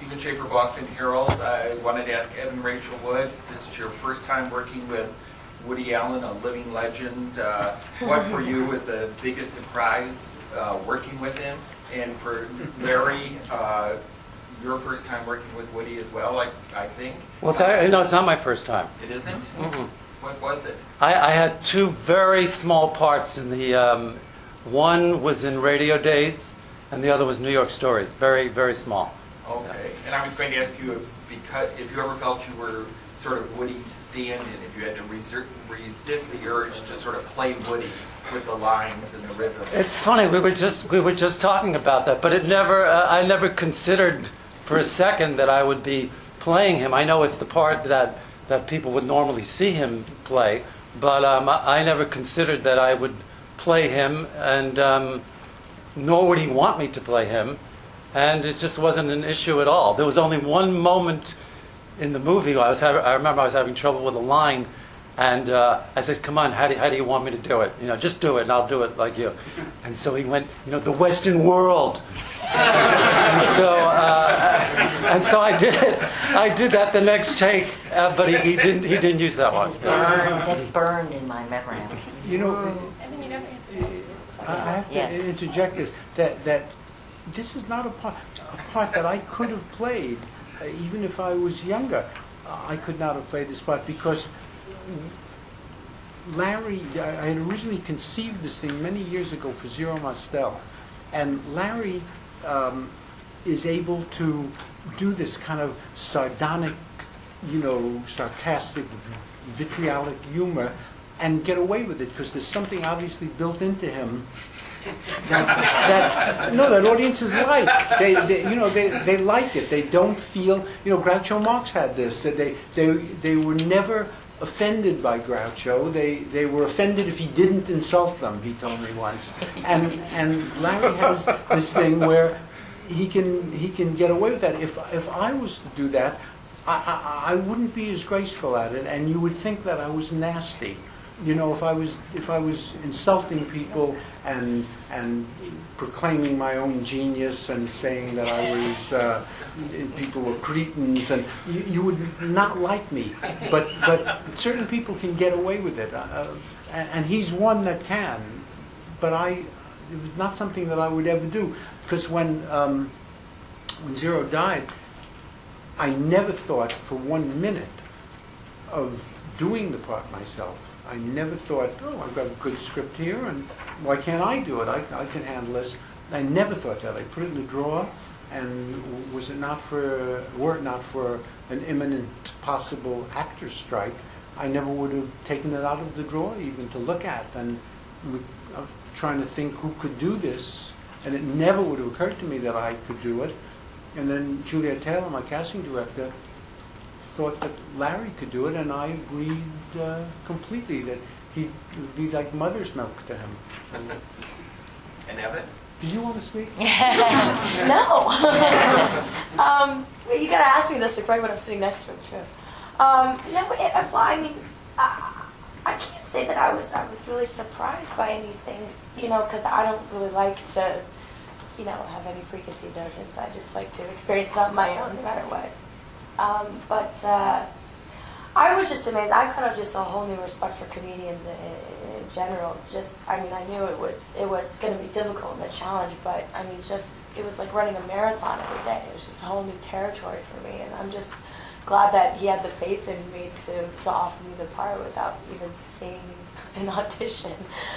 Stephen Schaefer, Boston Herald. I wanted to ask Evan Rachel Wood, this is your first time working with Woody Allen, a living legend. What for you was the biggest surprise working with him? And for Larry, your first time working with Woody as well, I think. Well, no, it's not my first time. It isn't? Mm-mm. What was it? I had two very small parts in the. One was in Radio Days, and the other was New York Stories. Very, very small. Okay. And I was going to ask you if you ever felt you were sort of Woody's stand-in, if you had to resist the urge to sort of play Woody with the lines and the rhythm. It's funny. We were just talking about that, but I never considered for a second that I would be playing him. I know it's the part that people would normally see him play, but I never considered that I would play him, and nor would he want me to play him, and it just wasn't an issue at all. There was only one moment in the movie I remember I was having trouble with a line, and I said, "Come on, how do you want me to do it? Just do it, and I'll do it like you." And so he went, "The Western world." And so I did that the next take, but he didn't use that one. That's burned in my memory. I have to interject this, that this is not a part that I could have played, even if I was younger. I could not have played this part because Larry, I had originally conceived this thing many years ago for Zero Mostel, and Larry is able to do this kind of sardonic, sarcastic, vitriolic humor and get away with it because there's something obviously built into him that audiences like. They like it. They don't feel. Groucho Marx had this. They were never offended by Groucho. They were offended if he didn't insult them. He told me once. And Larry has this thing where he can get away with that. If I was to do that, I wouldn't be as graceful at it, and you would think that I was nasty. If I was insulting people and proclaiming my own genius and saying that I was people were cretins, and you would not like me. But certain people can get away with it, and he's one that can. But it was not something that I would ever do, because when Zero died, I never thought for 1 minute of doing the part myself. I never thought, I've got a good script here, and why can't I do it? I can handle this. I never thought that. I put it in the drawer, and were it not for an imminent possible actor strike, I never would have taken it out of the drawer even to look at. And I was trying to think who could do this, and it never would have occurred to me that I could do it. And then Juliet Taylor, my casting director, thought that Larry could do it, and I agreed completely that it would be like mother's milk to him. And Evan? Did you want to speak? No. You got to ask me this right when I'm sitting next to him. Sure. I can't say that I was really surprised by anything, because I don't really like to, have any preconceived notions. I just like to experience it on my own, no matter what. But I was just amazed. I kind of just a whole new respect for comedians in general. I knew it was going to be difficult and a challenge, but it was like running a marathon every day. It was just a whole new territory for me, and I'm just glad that he had the faith in me to offer me the part without even seeing an audition.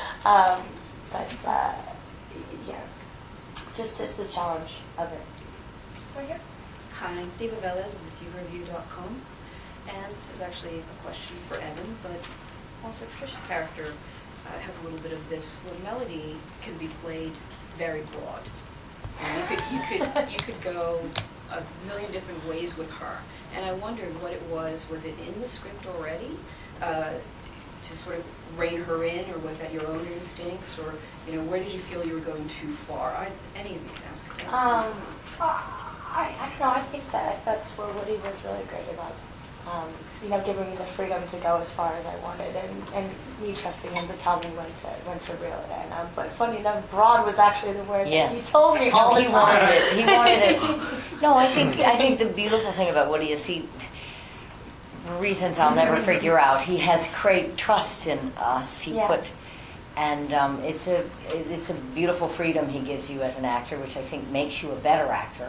Just the challenge of it. Right here. Hi, I'm Diva Velez with YouReview.com, and this is actually a question for Evan, but also Trish's character has a little bit of this, where melody can be played very broad. You could go a million different ways with her, and I wondered what it was. Was it in the script already to sort of rein her in, or was that your own instincts, or where did you feel you were going too far? Any of you can ask that. I don't know. I think that's where Woody was really great about giving me the freedom to go as far as I wanted, and me trusting him to tell me when to reel it in. But funny enough, broad was actually the word Yes. that he told me all the he time. wanted it. He wanted it. No, I think the beautiful thing about Woody is for reasons I'll never figure out, he has great trust in us. It's a beautiful freedom he gives you as an actor, which I think makes you a better actor.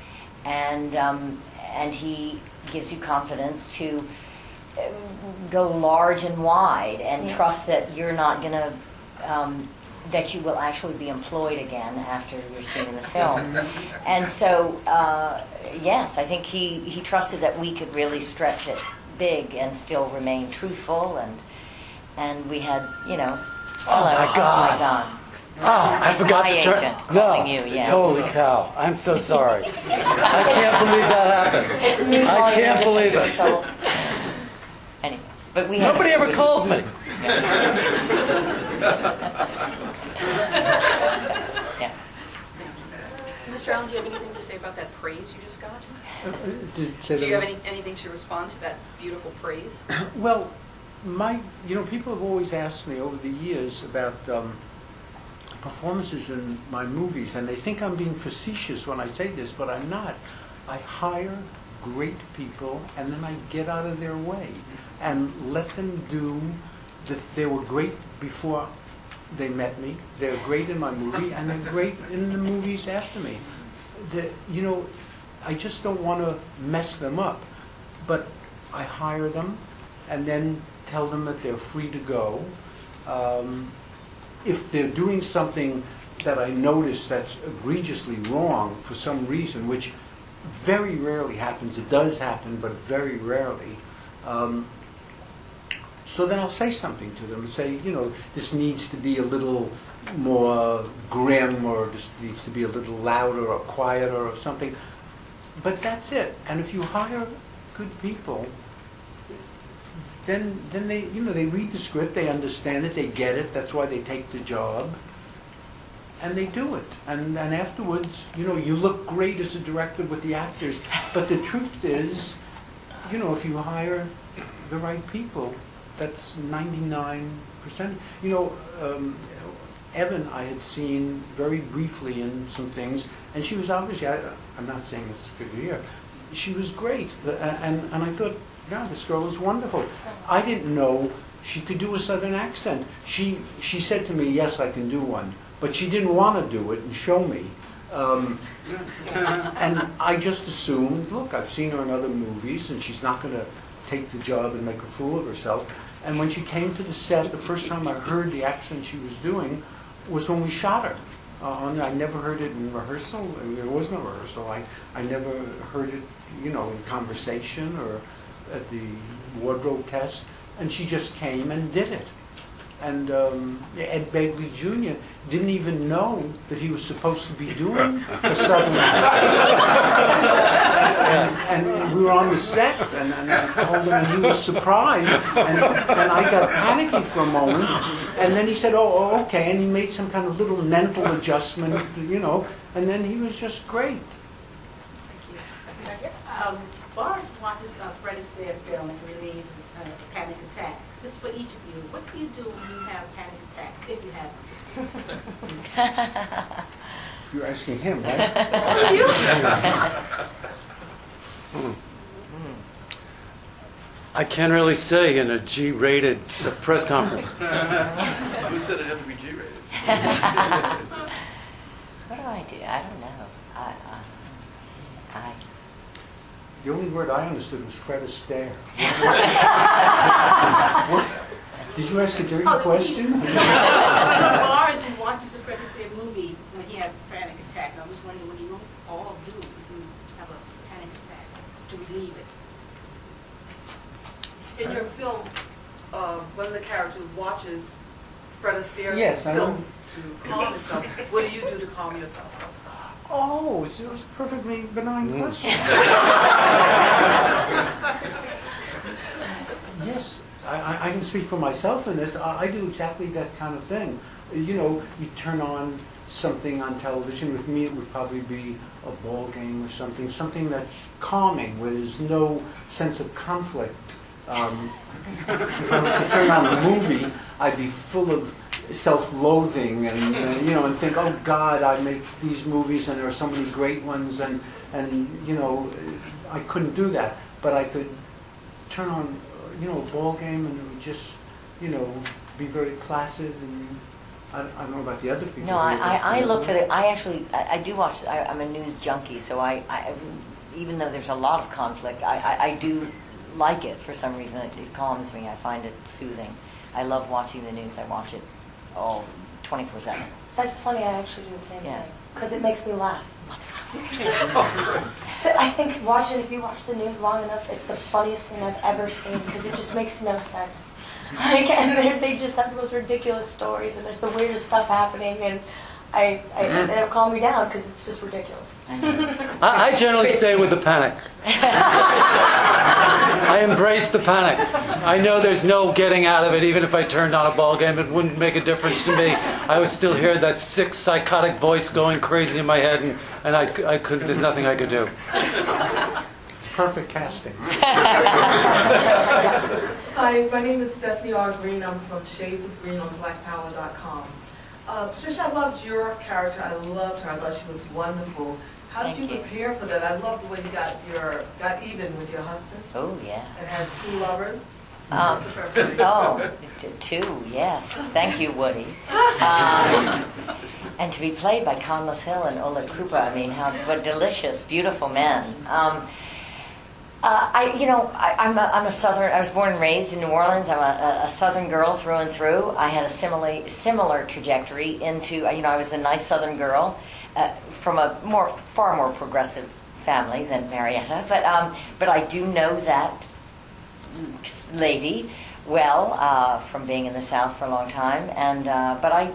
And he gives you confidence to go large and wide and trust that you're not going to, that you will actually be employed again after you're seen in the film. And so, yes, I think he trusted that we could really stretch it big and still remain truthful. And we had, Oh my God. Oh, I forgot my to turn. agent calling you, yeah. Holy cow! I'm so sorry. I can't believe that happened. It's me I calling can't him believe just to it. get in trouble. Anyway, but we had Nobody ever calls me. Yeah. Mr. Allen, do you have anything to say about that praise you just got? Do Do you have anything to respond to that beautiful praise? Well, people have always asked me over the years about performances in my movies, and they think I'm being facetious when I say this, but I'm not. I hire great people, and then I get out of their way and let them do they were great before they met me. They're great in my movie, and they're great in the movies after me. I just don't want to mess them up, but I hire them and then tell them that they're free to go. If they're doing something that I notice that's egregiously wrong for some reason, which very rarely happens, it does happen, but very rarely, so then I'll say something to them and say, this needs to be a little more grim, or this needs to be a little louder or quieter or something. But that's it. And if you hire good people, then they they read the script, they understand it, they get it. That's why they take the job, and they do it. And afterwards, you look great as a director with the actors. But the truth is, if you hire the right people, that's 99%. Evan, I had seen very briefly in some things, and she was obviously, I'm not saying this figure here, she was great. And I thought, God, this girl is wonderful. I didn't know she could do a Southern accent. She said to me, yes, I can do one. But she didn't want to do it and show me. And I just assumed, look, I've seen her in other movies, and she's not going to take the job and make a fool of herself. And when she came to the set, the first time I heard the accent she was doing was when we shot her. I never heard it in rehearsal. There was no rehearsal. I never heard it, in conversation or at the wardrobe test. And she just came and did it. And Ed Begley Jr. didn't even know that he was supposed to be doing a Southern accent. And we were on the set, and I told him, and he was surprised. And I got panicky for a moment. And then he said, oh, okay. And he made some kind of little mental adjustment, and then he was just great. Boris watches Fred Astaire film to relieve a panic attack. This is for each of you. What do you do when you have panic attacks, if you have them? You're asking him, right? I can't really say in a G-rated press conference. Who said it had to be G-rated? What do I do? I don't know. The only word I understood was Fred Astaire. What? Did you ask a dirty question? Boris watches a Fred Astaire movie when he has a panic attack. I was wondering what you all do if you have a panic attack to relieve it. In your film, one of the characters watches Fred Astaire Yes, I know. films to calm himself. What do you do to calm yourself? Oh, it was a perfectly benign question. Yes, I can speak for myself in this. I do exactly that kind of thing. You know, you turn on something on television. With me, it would probably be a ball game or something that's calming, where there's no sense of conflict. If I was to turn on a movie, I'd be full of self-loathing and and think, oh God, I make these movies and there are so many great ones, and I couldn't do that. But I could turn on a ball game and it would just be very placid. And I don't know about the other people. No, I look for I do watch. I'm a news junkie, so I even though there's a lot of conflict, I do like it for some reason. It calms me. I find it soothing. I love watching the news. I watch it all 24/7. That's funny. I actually do the same Yeah. thing because it makes me laugh. I think if you watch the news long enough, it's the funniest thing I've ever seen because it just makes no sense. And they just have the most ridiculous stories, and there's the weirdest stuff happening, and it'll calm me down because it's just ridiculous. I generally stay with the panic. I embrace the panic. I know there's no getting out of it. Even if I turned on a ball game, it wouldn't make a difference to me. I would still hear that sick, psychotic voice going crazy in my head, and I couldn't. There's nothing I could do. It's perfect casting. Hi, my name is Stephanie R. Green. I'm from Shades of Green on BlackPower.com. Trish, I loved your character. I loved her. I thought she was wonderful. How did you prepare for that? I love the way you got even with your husband Oh yeah. and had 2 lovers. Two, yes. Thank you, Woody. And to be played by Conleth Hill and Ola Krupa, I mean, what delicious, beautiful men. I'm a Southern. I was born and raised in New Orleans. I'm a Southern girl through and through. I had a similar trajectory into. I was a nice Southern girl from a far more progressive family than Marietta. But I do know that lady well from being in the South for a long time, and but I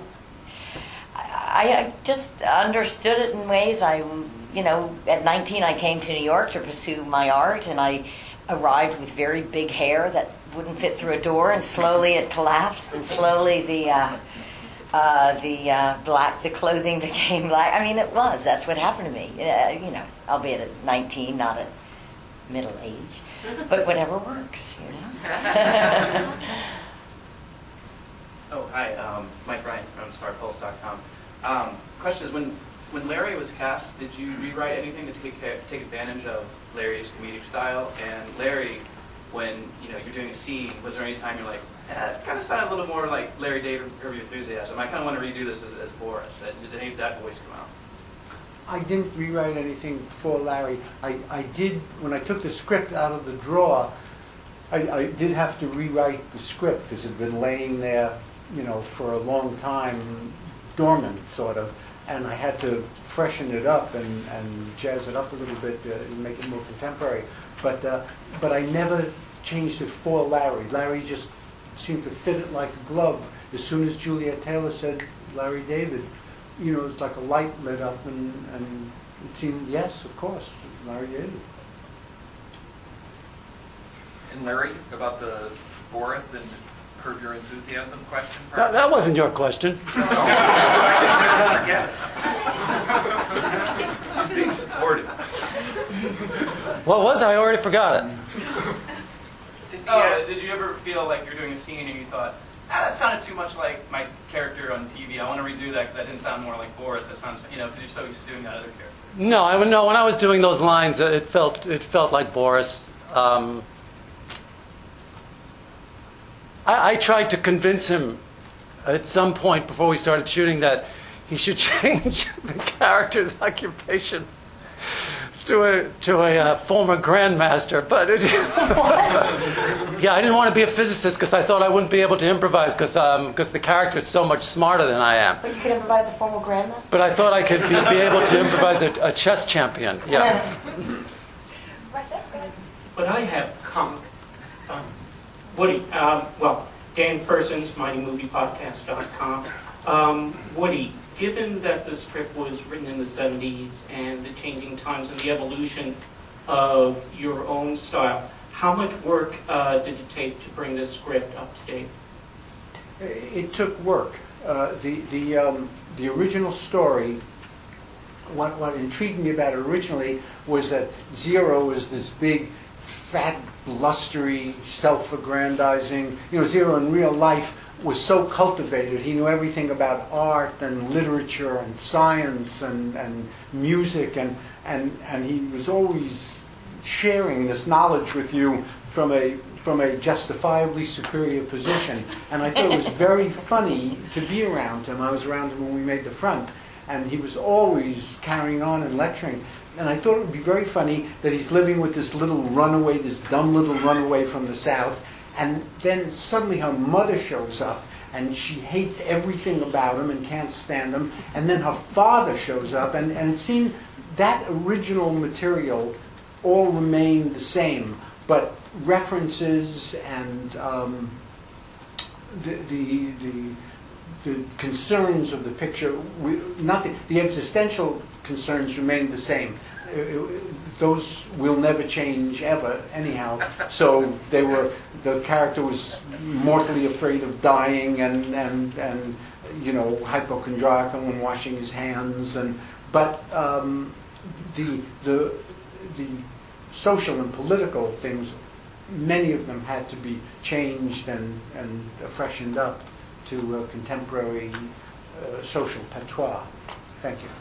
just understood it in ways at 19 I came to New York to pursue my art, and I arrived with very big hair that wouldn't fit through a door, and slowly it collapsed, and slowly the clothing became black. I mean, that's what happened to me, albeit at 19, not at middle age, but whatever works, Oh, hi, Mike Ryan from StarPulse.com. Question is, when Larry was cast, did you rewrite anything to take advantage of Larry's comedic style? And Larry, when you're doing a scene, was there any time you're like, it kind of sounded a little more like Larry David, Curb Your Enthusiasm? I kind of want to redo this as Boris. Did any of that voice come out? I didn't rewrite anything for Larry. I did, when I took the script out of the drawer, I did have to rewrite the script because it had been laying there, for a long time, dormant, sort of. And I had to freshen it up and jazz it up a little bit and make it more contemporary. But I never changed it for Larry. Larry just seemed to fit it like a glove. As soon as Juliet Taylor said Larry David, it's like a light lit up, and it seemed, yes, of course, Larry David. And Larry, about the Boris and Curb Your Enthusiasm question? That wasn't your question. No. He's being supported. What was it? I already forgot it. Did you ever feel like you're doing a scene and you thought, that sounded too much like my character on TV. I want to redo that because that didn't sound more like Boris. That sounds, because you're so used to doing that other character. No, when I was doing those lines, it felt like Boris. I tried to convince him at some point before we started shooting that he should change the character's occupation to a former grandmaster. But yeah, I didn't want to be a physicist because I thought I wouldn't be able to improvise because the character is so much smarter than I am. But you could improvise a former grandmaster? But I thought I could be able to improvise a chess champion. Yeah. But I have Woody, Dan Persons, MightyMoviePodcast.com. Woody, given that the script was written in the 70s and the changing times and the evolution of your own style, How much work did it take to bring this script up to date? It took work. The original story, what intrigued me about it originally was that Zero is this big, fat, blustery, self-aggrandizing. Zero in real life was so cultivated. He knew everything about art and literature and science and music, and he was always sharing this knowledge with you from a justifiably superior position. And I thought it was very funny to be around him. I was around him when we made The Front, and he was always carrying on and lecturing. And I thought it would be very funny that he's living with this little runaway, this dumb little runaway from the South, and then suddenly her mother shows up, and she hates everything about him and can't stand him, and then her father shows up, and it seemed that original material all remained the same, but references and the concerns of the picture, not the existential concerns remained the same. Those will never change ever, anyhow. So the character was mortally afraid of dying and hypochondriacal when washing his hands, but the social and political things, many of them had to be changed and freshened up to contemporary social patois. Thank you.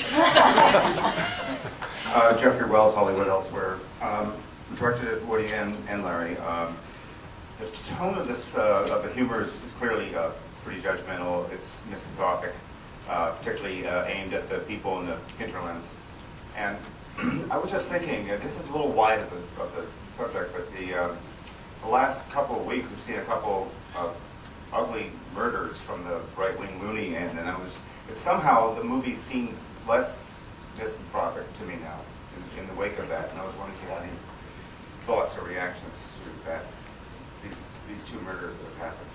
Jeffrey Wells, Hollywood Elsewhere. Directed Woody and Larry. The tone of the humor is clearly pretty judgmental. It's misanthropic, particularly aimed at the people in the hinterlands. And I was just thinking, this is a little wide of the subject, but the last couple of weeks we've seen a couple of ugly murders from the right-wing loony end, and somehow the movie seems less misanthropic to me now in the wake of that. And I was wondering if you had any thoughts or reactions to that, these two murders that have happened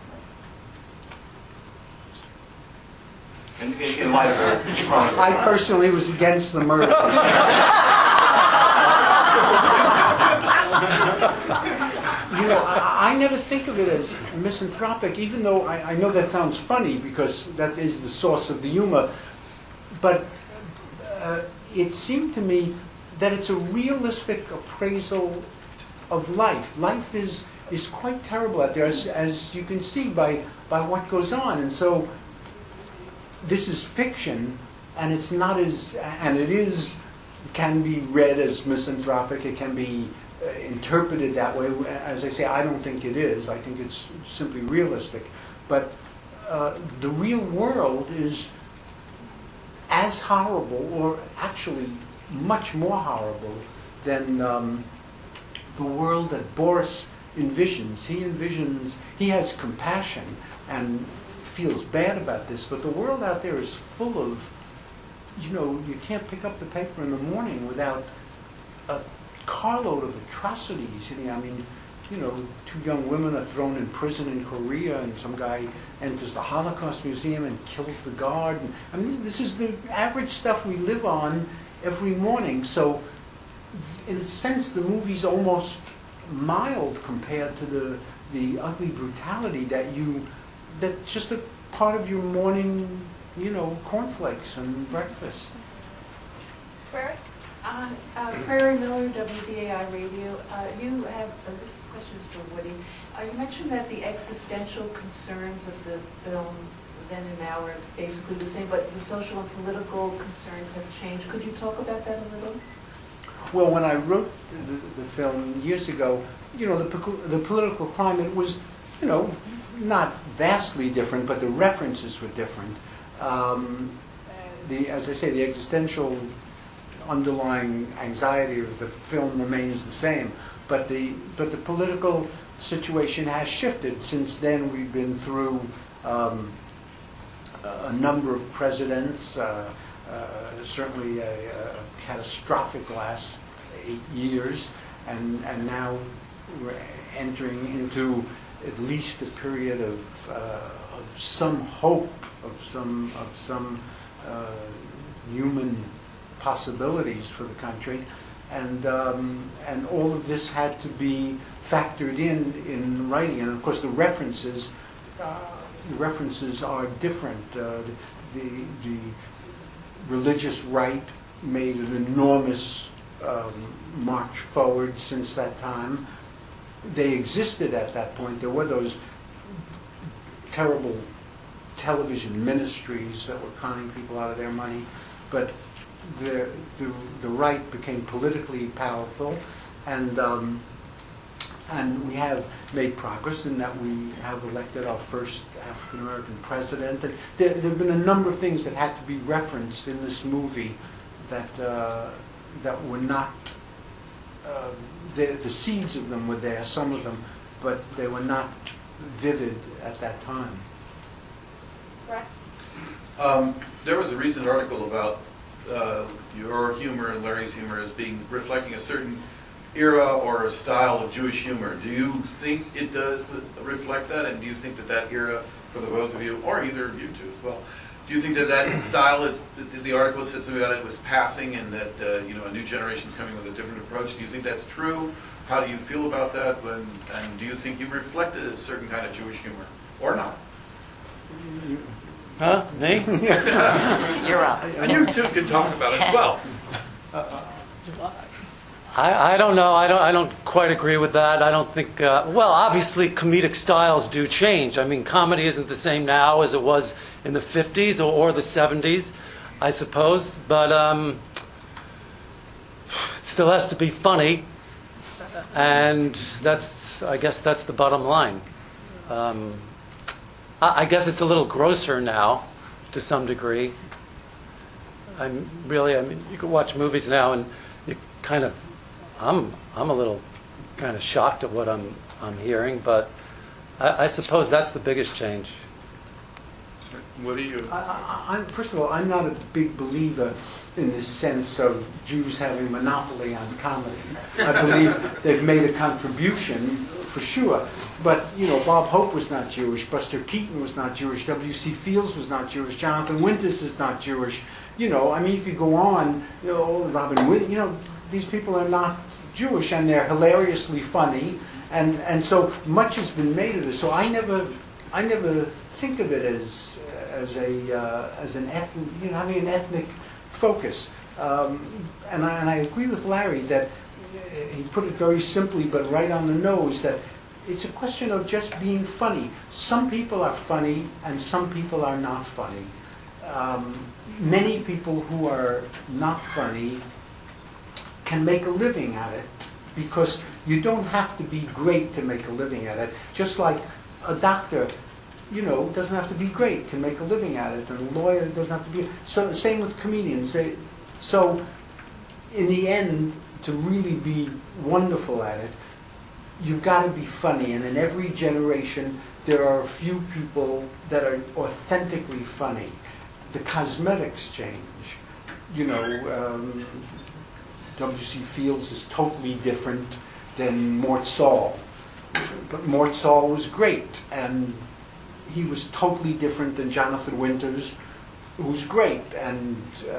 recently. In light of I personally was against the murders. I never think of it as misanthropic, even though I know that sounds funny because that is the source of the humor. But it seemed to me that it's a realistic appraisal of life. Life is quite terrible out there, as you can see by what goes on. And so this is fiction, and it's not can be read as misanthropic. It can be interpreted that way. As I say, I don't think it is. I think it's simply realistic. But the real world is as horrible, or actually much more horrible, than the world that Boris envisions. He has compassion and feels bad about this, but the world out there is full of, you can't pick up the paper in the morning without a carload of atrocities. Two young women are thrown in prison in Korea, and some guy enters the Holocaust Museum and kills the guard. This is the average stuff we live on every morning. So, in a sense, the movie's almost mild compared to the ugly brutality that's just a part of your morning, cornflakes and breakfast. Prairie? Prairie Miller, WBAI Radio. You have, this question is for Woody. You mentioned that the existential concerns of the film then and now are basically the same, but the social and political concerns have changed. Could you talk about that a little? Well, when I wrote the film years ago, the political climate was, not vastly different, but the references were different. As I say, the existential underlying anxiety of the film remains the same, but the political situation has shifted. Since then, we've been through a number of presidents, certainly a catastrophic last 8 years, and now we're entering into at least a period of some hope, of some human possibilities for the country. and all of this had to be factored in writing. And of course, the references are different. The religious right made an enormous march forward since that time. They existed at that point. There were those terrible television ministries that were conning people out of their money, but the right became politically powerful, and we have made progress in that we have elected our first African American president. And there have been a number of things that had to be referenced in this movie that were not. The seeds of them were there, some of them, but they were not vivid at that time. There was a recent article about your humor and Larry's humor as being reflecting a certain era or a style of Jewish humor. Do you think it does reflect that, and do you think that era, for the both of you, or either of you two as well, do you think that style is, the article said something about it was passing, and that a new generation's coming with a different approach? Do you think that's true? How do you feel about that? And do you think you reflected a certain kind of Jewish humor, or not? Huh? Me? You're up. And you two can talk about it as well. I don't know. I don't quite agree with that. I don't think. Well, obviously, comedic styles do change. I mean, comedy isn't the same now as it was in the 50s or the 70s, I suppose. But it still has to be funny, and I guess that's the bottom line. I guess it's a little grosser now, to some degree. I mean, you can watch movies now, and you kind of. I'm a little kind of shocked at what I'm hearing, but I suppose that's the biggest change. What do you? First of all, I'm not a big believer in this sense of Jews having monopoly on comedy. I believe they've made a contribution for sure, but Bob Hope was not Jewish, Buster Keaton was not Jewish, W.C. Fields was not Jewish, Jonathan Winters is not Jewish. You could go on. Robin Williams. These people are not Jewish, and they're hilariously funny, and so much has been made of this. So I never think of it as an ethnic, having an ethnic focus. And I agree with Larry that he put it very simply, but right on the nose, that it's a question of just being funny. Some people are funny, and some people are not funny. Many people who are not funny can make a living at it, because you don't have to be great to make a living at it. Just like a doctor, doesn't have to be great, can make a living at it, and a lawyer doesn't have to be. So same with comedians. So in the end, to really be wonderful at it, you've got to be funny. And in every generation, there are a few people that are authentically funny. The cosmetics change. W.C. Fields is totally different than Mort Sahl. But Mort Sahl was great, and he was totally different than Jonathan Winters, who was great. And,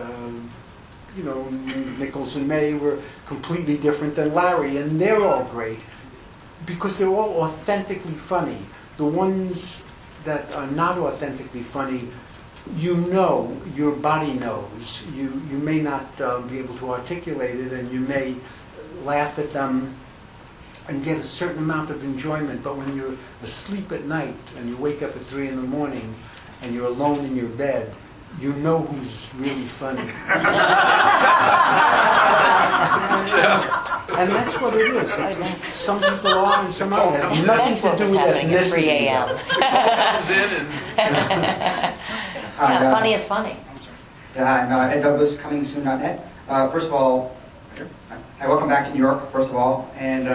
Nichols and May were completely different than Larry, and they're all great, because they're all authentically funny. The ones that are not authentically funny, your body knows. You may not be able to articulate it, and you may laugh at them and get a certain amount of enjoyment, but when you're asleep at night and you wake up at 3 in the morning and you're alone in your bed, you know who's really funny. And that's what it is. Some people are and some aren't. It has nothing to do with At 3 a.m. Funny is funny. Yeah, I'm Ed Douglas, ComingSoon.net. First of all, I welcome back to New York, first of all, and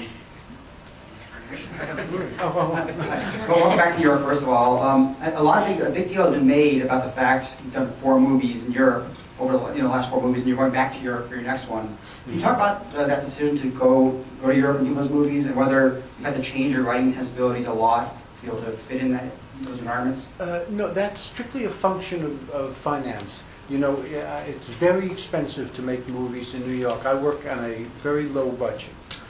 welcome back to New York, first of all. A big deal has been made about the fact you've done 4 movies in Europe over the last 4 movies, and you're going back to Europe for your next one. Can you talk about that decision to go to Europe and do those movies, and whether you had to change your writing sensibilities a lot to be able to fit in those environments? No, that's strictly a function of finance. You know, it's very expensive to make movies in New York. I work on a very low budget,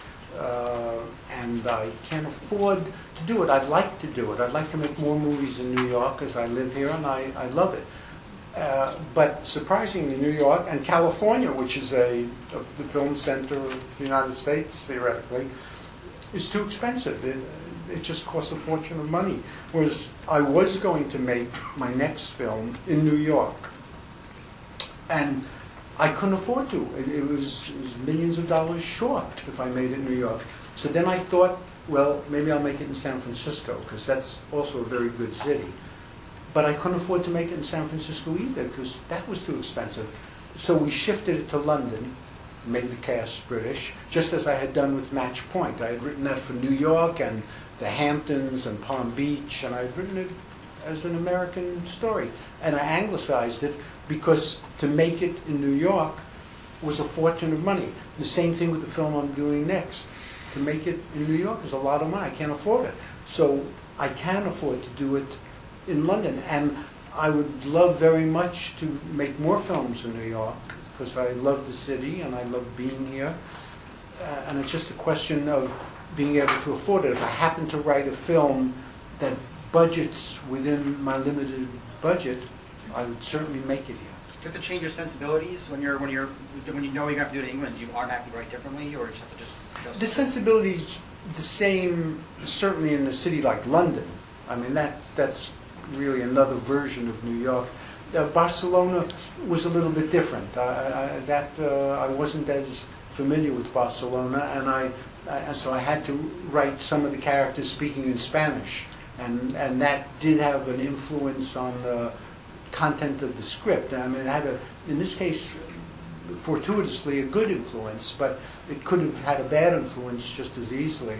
and I can't afford to do it. I'd like to do it. I'd like to make more movies in New York, as I live here, and I love it. But surprisingly, New York and California, which is the film center of the United States, theoretically, is too expensive. It just costs a fortune of money. Whereas I was going to make my next film in New York, and I couldn't afford to. It was millions of dollars short if I made it in New York. So then I thought, well, maybe I'll make it in San Francisco, because that's also a very good city. But I couldn't afford to make it in San Francisco either, because that was too expensive. So we shifted it to London, made the cast British, just as I had done with Match Point. I had written that for New York and the Hamptons and Palm Beach, and I had written it as an American story. And I anglicized it because to make it in New York was a fortune of money. The same thing with the film I'm doing next. To make it in New York is a lot of money. I can't afford it. So I can afford to do it in London. And I would love very much to make more films in New York, because I love the city and I love being here. And it's just a question of being able to afford it. If I happen to write a film that budgets within my limited budget, I would certainly make it here. Do you have to change your sensibilities when you know you're going to have to do it in England? Do you automatically write differently, or just have to just The sensibility's the same, certainly in a city like London. I mean, that's really another version of New York. Barcelona was a little bit different. I wasn't as familiar with Barcelona, and so I had to write some of the characters speaking in Spanish, and that did have an influence on the content of the script. I mean, it had in this case, fortuitously, a good influence, but it could have had a bad influence just as easily.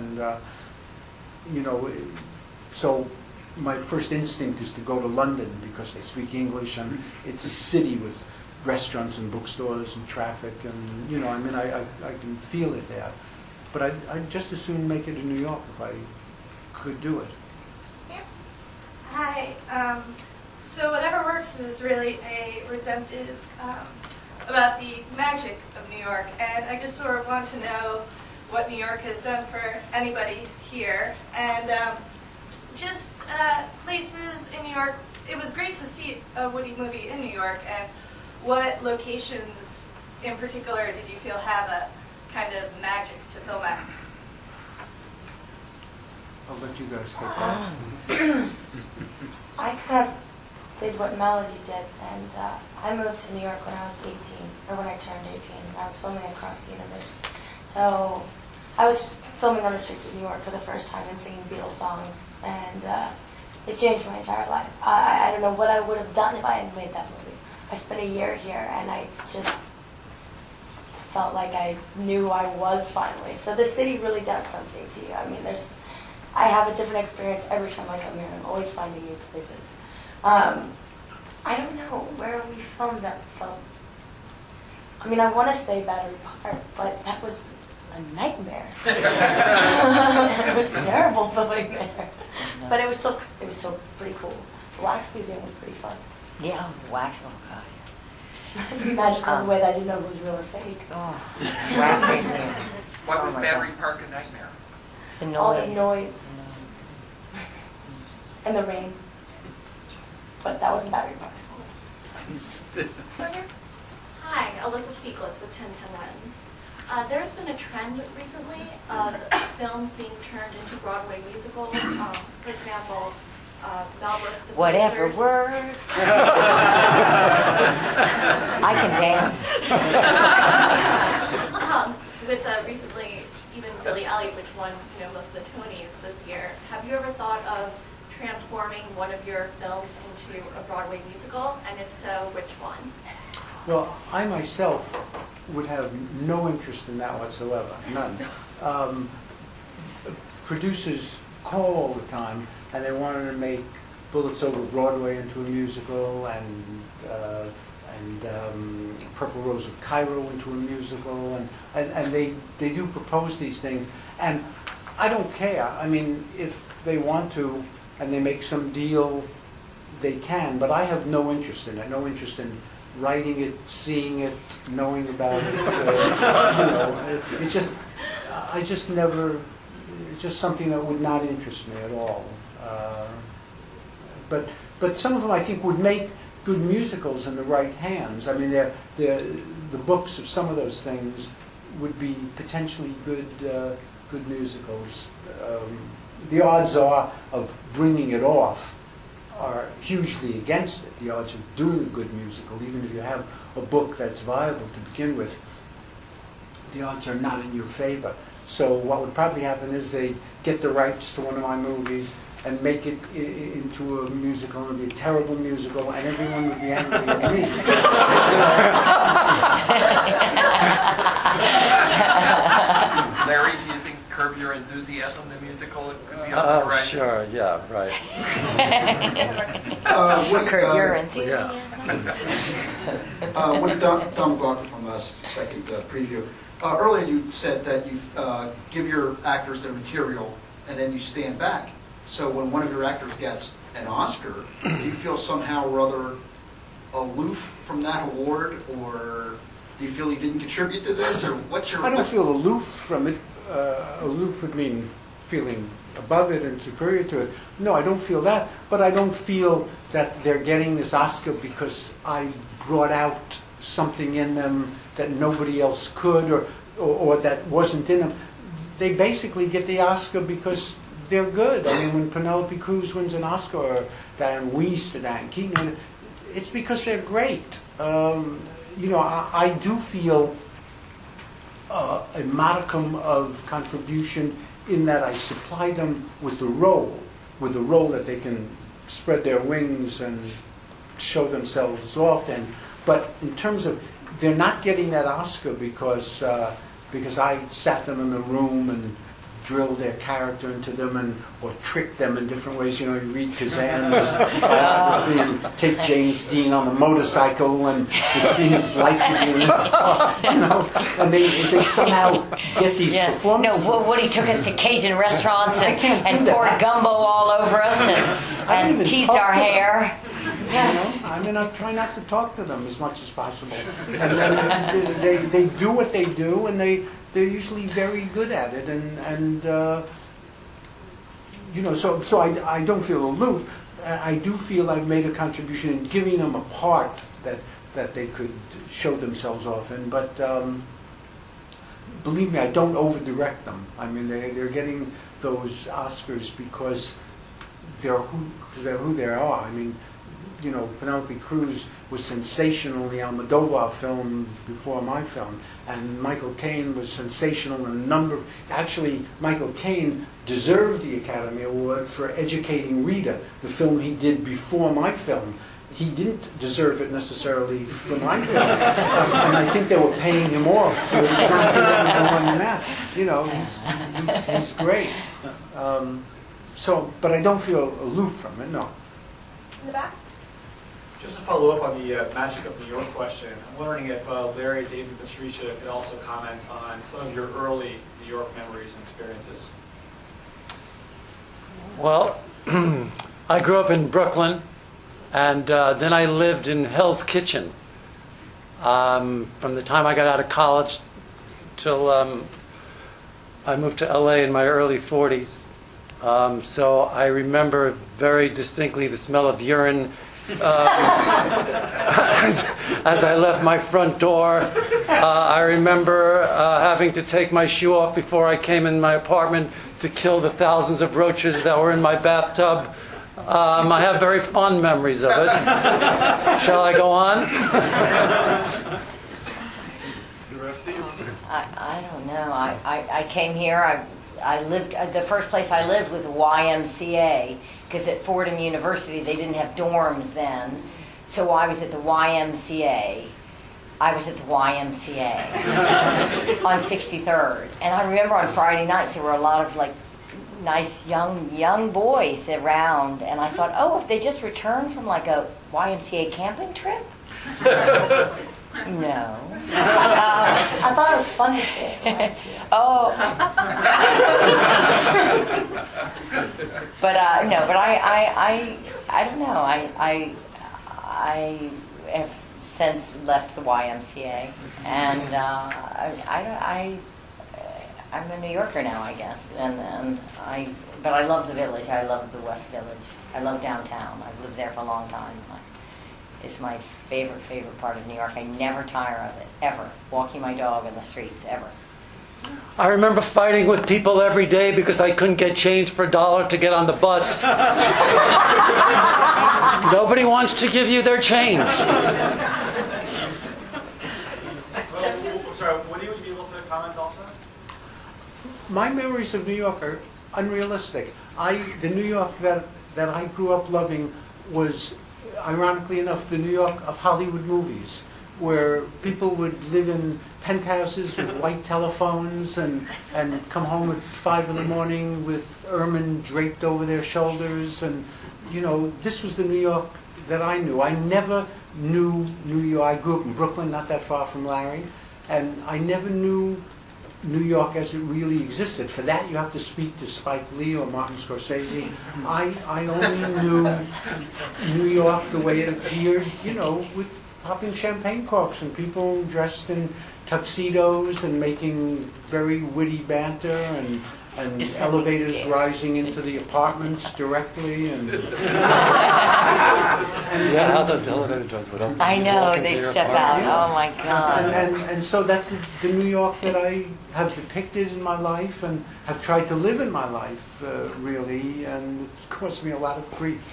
So my first instinct is to go to London because they speak English, and it's a city with restaurants and bookstores and traffic, and I can feel it there. But I'd just as soon make it in New York if I could do it. Hi. So Whatever Works is really a redemptive about the magic of New York, and I just sort of want to know what New York has done for anybody here, and just places in New York. It was great to see a Woody movie in New York, and what locations in particular did you feel have a kind of magic to film at? I'll let you guys take that. I kind of did what Melody did, and I moved to New York when I was 18, or when I turned 18, and I was filming Across the Universe. So I was filming on the streets of New York for the first time and singing Beatles songs, and it changed my entire life. I don't know what I would have done if I hadn't made that movie. I spent a year here, and I just felt like I knew I was finally. So the city really does something to you. I mean, I have a different experience every time I come here. I'm always finding new places. I don't know where we filmed that film. I mean, I want to say Battery Park, but that was a nightmare. It was terrible filming there, but it was still pretty cool. The Wax Museum was pretty fun. Yeah, the wax. Oh God. Magical in a way that I didn't know it was real or fake. Oh, wax museum. What was Battery Park a nightmare? The noise. All the noise. And the rain. But that wasn't Battery Park's fault. Hi, Elizabeth Stieglitz with 1010 Lens. There's been a trend recently of films being turned into Broadway musicals. For example, Mel Brooks' The Whatever Blazers. works. I can dance. With recently, even Billy Elliot, which won most of the Tonys this year. Have you ever thought of transforming one of your films into a Broadway musical, and if so, which one? Well, I myself would have no interest in that whatsoever, none. Producers call all the time, and they wanted to make Bullets Over Broadway into a musical, and Purple Rose of Cairo into a musical, and they do propose these things, and I don't care. I mean, if they want to, and they make some deal, they can. But I have no interest in it. No interest in writing it, seeing it, knowing about it. It's just, I just never. It's just something that would not interest me at all. But some of them I think would make good musicals in the right hands. I mean, the books of some of those things would be potentially good musicals. The odds are of bringing it off are hugely against it. The odds of doing a good musical, even if you have a book that's viable to begin with, the odds are not in your favor. So what would probably happen is they get the rights to one of my movies and make it into a musical. It would be a terrible musical, and everyone would be angry at me. Larry, do you think Curb Your Enthusiasm, the musical, could be on the horizon? Sure, yeah, right. Curb Your Enthusiasm. When Don McLaughlin from second preview. Earlier you said that you give your actors their material and then you stand back. So when one of your actors gets an Oscar, do you feel somehow or other aloof from that award, or do you feel you didn't contribute to this, or what's your... I don't feel aloof from it. Aloof would mean feeling above it and superior to it. No, I don't feel that. But I don't feel that they're getting this Oscar because I brought out something in them that nobody else could, or that wasn't in them. They basically get the Oscar because they're good. I mean, when Penelope Cruz wins an Oscar, or Diane Wiest or Diane Keaton, it's because they're great. I do feel a modicum of contribution in that I supply them with the role that they can spread their wings and show themselves off in. But in terms of, they're not getting that Oscar because I sat them in the room and drilled their character into them, or tricked them in different ways. You read Kazan's biography and take James Dean on the motorcycle and his life would be in his car, and they somehow get these performances. No, Woody took us to Cajun restaurants and poured gumbo all over us and teased our hair. I try not to talk to them as much as possible. And then they do what they do, and they're usually very good at it. So I don't feel aloof. I do feel I've made a contribution in giving them a part that they could show themselves off in. But believe me, I don't over-direct them. I mean, they're getting those Oscars because they're who they are. I mean, Penelope Cruz was sensational in the Almodovar film before my film, and Michael Caine was sensational in a number. Actually, Michael Caine deserved the Academy Award for Educating Rita, the film he did before my film. He didn't deserve it necessarily for my film, and I think they were paying him off for not doing more than that. He's great. But I don't feel aloof from it. No. In the back. Just to follow up on the Magic of New York question, I'm wondering if Larry, David, Patricia could also comment on some of your early New York memories and experiences. Well, I grew up in Brooklyn, and then I lived in Hell's Kitchen from the time I got out of college till I moved to LA in my early 40s. So I remember very distinctly the smell of urine as I left my front door. I remember having to take my shoe off before I came in my apartment to kill the thousands of roaches that were in my bathtub. I have very fond memories of it. Shall I go on? I don't know. I came here. I lived. The first place I lived was YMCA, because at Fordham University they didn't have dorms then. So I was at the YMCA. I was at the YMCA on 63rd, and I remember on Friday nights there were a lot of nice young boys around, and I thought, oh, if they just returned from a YMCA camping trip. No. I thought it was fun to stay at the YMCA. Oh. But no, but I don't know. I have since left the YMCA, and I'm a New Yorker now, I guess, but I love the Village. I love the West Village. I love downtown. I've lived there for a long time. It's my favorite part of New York. I never tire of it, ever. Walking my dog in the streets, ever. I remember fighting with people every day because I couldn't get change for $1 to get on the bus. Nobody wants to give you their change. Well, sorry, Woody, would you be able to comment also? My memories of New York are unrealistic. The New York that I grew up loving was, ironically enough, the New York of Hollywood movies, where people would live in penthouses with white telephones and come home at 5 a.m. with ermine draped over their shoulders. And, this was the New York that I knew. I never knew New York. I grew up in Brooklyn, not that far from Larry, and I never knew New York as it really existed. For that, you have to speak to Spike Lee or Martin Scorsese. I only knew New York the way it appeared, with popping champagne corks and people dressed in tuxedos and making very witty banter and elevators rising into the apartments directly and yeah, how those elevator doors would open. I know, they step out. Yeah. Oh my God. And so that's the New York that I have depicted in my life and have tried to live in my life, really, and it's caused me a lot of grief.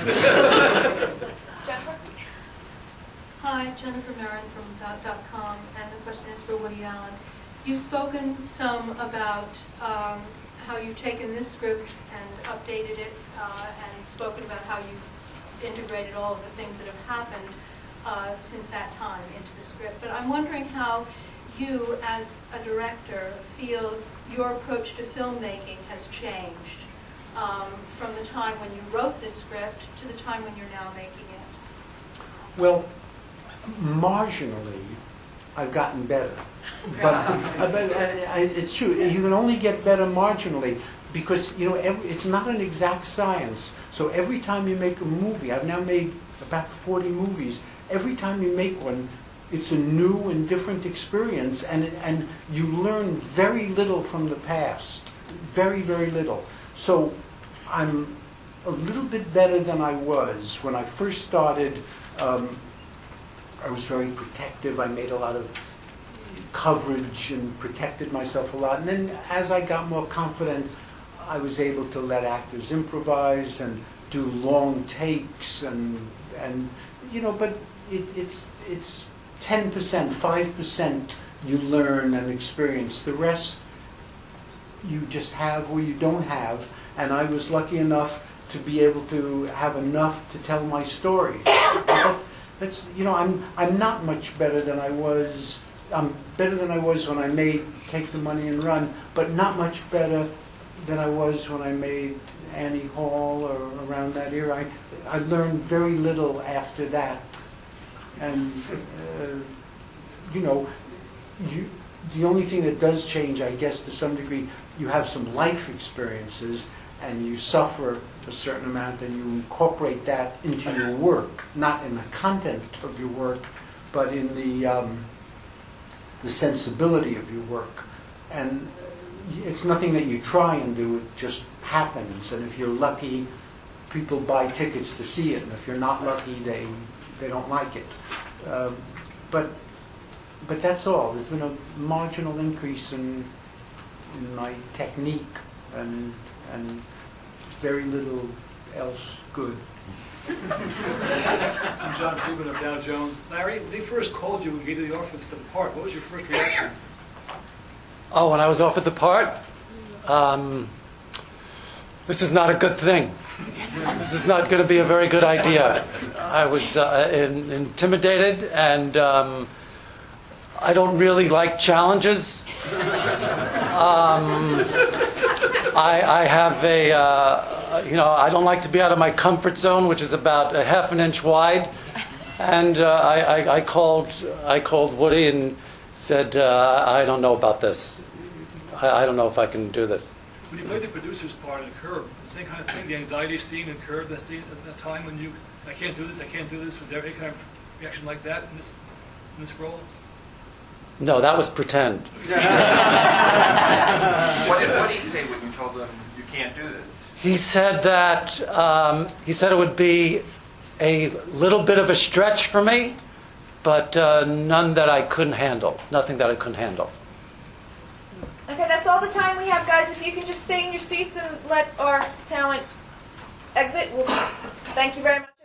Hi, Jennifer Marin from Dot.com, and the question is for Woody Allen. You've spoken some about how you've taken this script and updated it, and spoken about how you've integrated all of the things that have happened since that time into the script. But I'm wondering how you, as a director, feel your approach to filmmaking has changed from the time when you wrote this script to the time when you're now making it. Well, marginally, I've gotten better. But it's true. You can only get better marginally because, it's not an exact science. So every time you make a movie, I've now made about 40 movies, every time you make one, it's a new and different experience, and you learn very little from the past. Very, very little. So I'm a little bit better than I was. When I first started, I was very protective. I made a lot of coverage and protected myself a lot. And then as I got more confident, I was able to let actors improvise and do long takes and but it's 10%, 5% you learn and experience. The rest you just have or you don't have. And I was lucky enough to be able to have enough to tell my story. That's, I'm not much better than I was. I'm better than I was when I made Take the Money and Run, but not much better than I was when I made Annie Hall or around that era. I learned very little after that. And, the only thing that does change, I guess, to some degree, you have some life experiences and you suffer a certain amount and you incorporate that into your work, not in the content of your work, but in the sensibility of your work. And it's nothing that you try and do, it just happens. And if you're lucky, people buy tickets to see it, and if you're not lucky, they don't like it. But that's all. There's been a marginal increase in my technique and very little else good. I'm John Cuban of Dow Jones. Larry, when they first called you and gave you the offers for the part, what was your first reaction? Oh, when I was offered the part, this is not a good thing. This is not going to be a very good idea. I was intimidated, and I don't really like challenges. I have I don't like to be out of my comfort zone, which is about a half an inch wide. And I called Woody and said, I don't know about this. I don't know if I can do this. When you played the producer's part in Curb, the same kind of thing, the anxiety scene in Curb, that scene at that time when I can't do this, was there any kind of reaction like that in this role? No, that was pretend. What did Woody say when you told him you can't do this? He said that it would be a little bit of a stretch for me, but none that I couldn't handle. Nothing that I couldn't handle. Okay, that's all the time we have, guys. If you can just stay in your seats and let our talent exit, thank you very much.